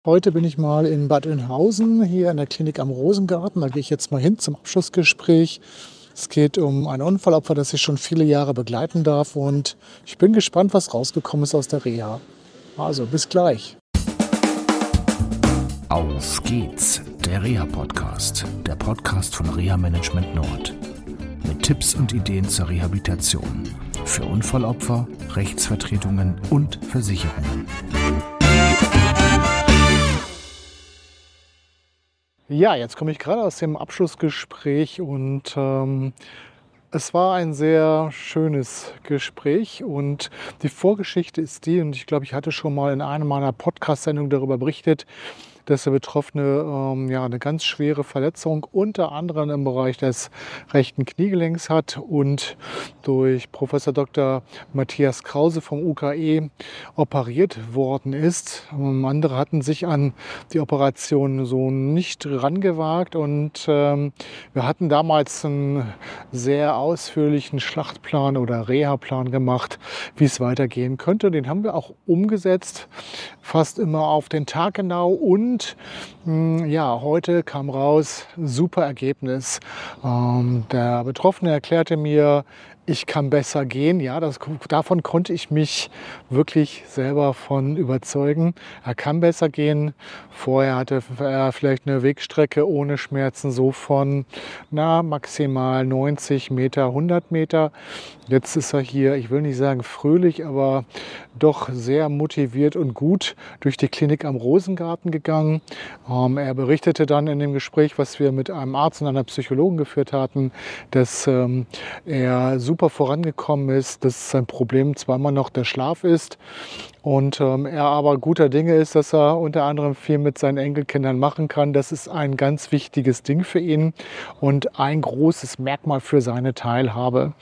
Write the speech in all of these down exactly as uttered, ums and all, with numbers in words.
Heute bin ich mal in Bad Oeynhausen, hier in der Klinik am Rosengarten. Da gehe ich jetzt mal hin zum Abschlussgespräch. Es geht um ein Unfallopfer, das ich schon viele Jahre begleiten darf. Und ich bin gespannt, was rausgekommen ist aus der Reha. Also, bis gleich. Auf geht's, der Reha-Podcast, der Podcast von Reha Management Nord. Mit Tipps und Ideen zur Rehabilitation für Unfallopfer, Rechtsvertretungen und Versicherungen. Ja, jetzt komme ich gerade aus dem Abschlussgespräch und ähm, es war ein sehr schönes Gespräch und die Vorgeschichte ist die, und ich glaube, ich hatte schon mal in einer meiner Podcast-Sendungen darüber berichtet, dass der Betroffene ähm, ja, eine ganz schwere Verletzung unter anderem im Bereich des rechten Kniegelenks hat und durch Professor Doktor Matthias Krause vom U K E operiert worden ist. Ähm, andere hatten sich an die Operation so nicht rangewagt und ähm, wir hatten damals einen sehr ausführlichen Schlachtplan oder Reha-Plan gemacht, wie es weitergehen könnte. Den haben wir auch umgesetzt, fast immer auf den Tag genau. Und Und ja, heute kam raus, super Ergebnis. Ähm, der Betroffene erklärte mir, ich kann besser gehen. Ja, das, davon konnte ich mich wirklich selber von überzeugen. Er kann besser gehen. Vorher hatte er vielleicht eine Wegstrecke ohne Schmerzen so von na, maximal neunzig Meter, hundert Meter. Jetzt ist er hier, ich will nicht sagen fröhlich, aber doch sehr motiviert und gut durch die Klinik am Rosengarten gegangen. Ähm, er berichtete dann in dem Gespräch, was wir mit einem Arzt und einer Psychologin geführt hatten, dass ähm, er super vorangekommen ist, dass sein Problem zwar immer noch der Schlaf ist und ähm, er aber guter Dinge ist, dass er unter anderem viel mit seinen Enkelkindern machen kann. Das ist ein ganz wichtiges Ding für ihn und ein großes Merkmal für seine Teilhabe.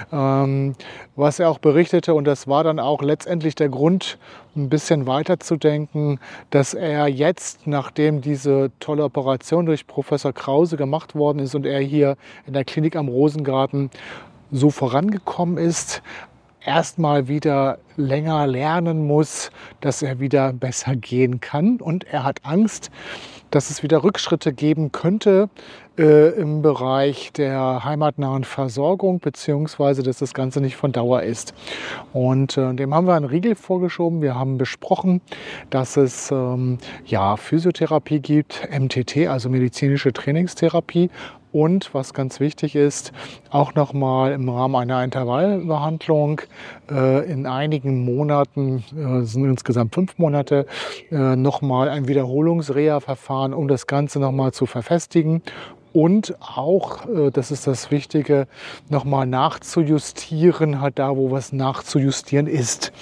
Ähm, was er auch berichtete, und das war dann auch letztendlich der Grund, ein bisschen weiterzudenken, dass er jetzt, nachdem diese tolle Operation durch Professor Krause gemacht worden ist und er hier in der Klinik am Rosengarten so vorangekommen ist, erstmal wieder länger lernen muss, dass er wieder besser gehen kann. Und er hat Angst, dass es wieder Rückschritte geben könnte äh, im Bereich der heimatnahen Versorgung, beziehungsweise dass das Ganze nicht von Dauer ist. Und äh, dem haben wir einen Riegel vorgeschoben. Wir haben besprochen, dass es ähm, ja, Physiotherapie gibt, M T T, also medizinische Trainingstherapie. Und was ganz wichtig ist, auch nochmal im Rahmen einer Intervallbehandlung äh, in einigen Monaten, äh, sind insgesamt fünf Monate, äh, nochmal ein Wiederholungsreha-Verfahren, um das Ganze nochmal zu verfestigen. Und auch, äh, das ist das Wichtige, nochmal nachzujustieren, halt da, wo was nachzujustieren ist.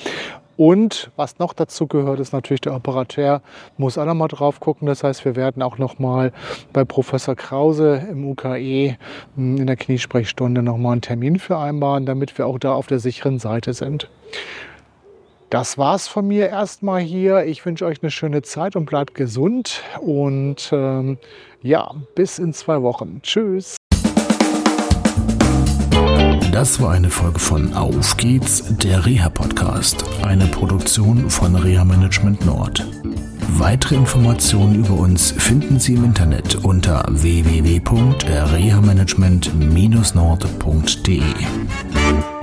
Und was noch dazu gehört, ist natürlich der Operateur, muss auch noch mal drauf gucken. Das heißt, wir werden auch noch mal bei Professor Krause im U K E in der Kniesprechstunde noch mal einen Termin vereinbaren, damit wir auch da auf der sicheren Seite sind. Das war's von mir erstmal hier. Ich wünsche euch eine schöne Zeit und bleibt gesund. Und ähm, ja, bis in zwei Wochen. Tschüss. Das war eine Folge von Auf geht's, der Reha-Podcast, eine Produktion von Reha Management Nord. Weitere Informationen über uns finden Sie im Internet unter w w w punkt reha management Bindestrich nord punkt d e.